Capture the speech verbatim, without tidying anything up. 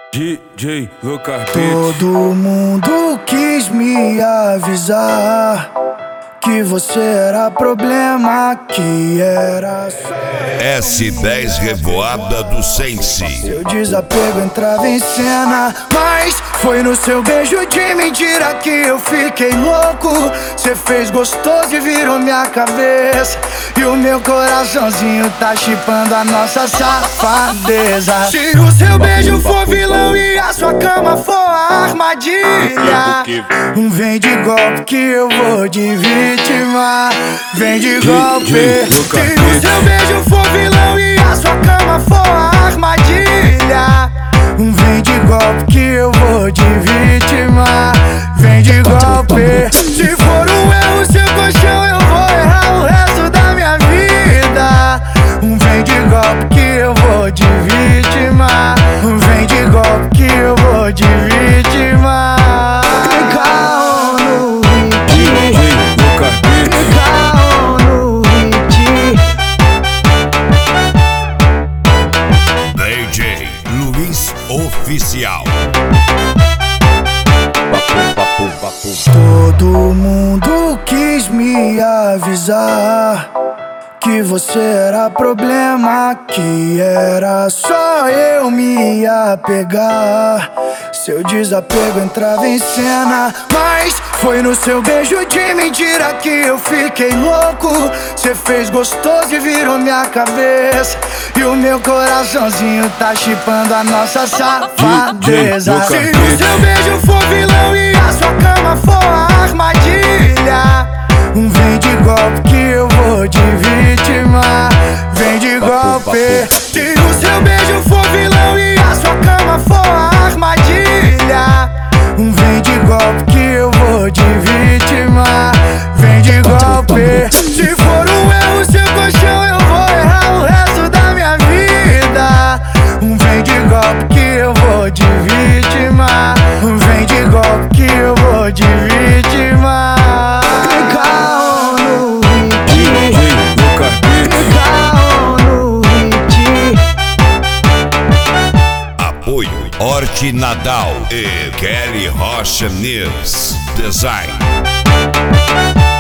D J Lucas Beats. Todo mundo quis me avisar que você era problema, que era só S dez Revoada do Sense. seu desapego entrava em cena, mas foi no seu beijo de mentira que eu fiquei louco. Cê fez gostoso e virou minha cabeça, e o meu coraçãozinho tá chipando a nossa safadeza. Se o seu beijo for vilão e a sua cama for armadilha, vem de golpe que eu vou de vítima. Vem de golpe. Se o seu beijo for vilão e a sua cama for armadilha, vem de golpe que eu vou de vítima. Vem de golpe. Se for um erro seu colchão, eu vou errar o resto da minha vida. Vem de golpe que eu vou de vítima. Vem de golpe que eu vou de vítima. Caô no hit, caô no hit. D J Luiz Oficial. Todo mundo quis me avisar que você era problema, que era só eu me apegar. Seu desapego entrava em cena, mas foi no seu beijo de mentira que eu fiquei louco. Cê fez gostoso e virou minha cabeça, e o meu coraçãozinho tá chipando a nossa safadeza. Se o seu beijo for vilão e a sua cama for armadilha, vem de golpe que eu vou de vítima. Vem de golpe. Se o seu beijo for vilão e a sua cama for armadilha, vem de golpe que eu vou de vítima. Vem de golpe. Se for um erro seu colchão, eu vou errar o resto da minha vida. Vem de golpe que eu vou de vítima. Vem de golpe que eu vou de vítima. Caô no hit, caô no hit. Apoio Horti Nadal e Kelly Rocha News Design.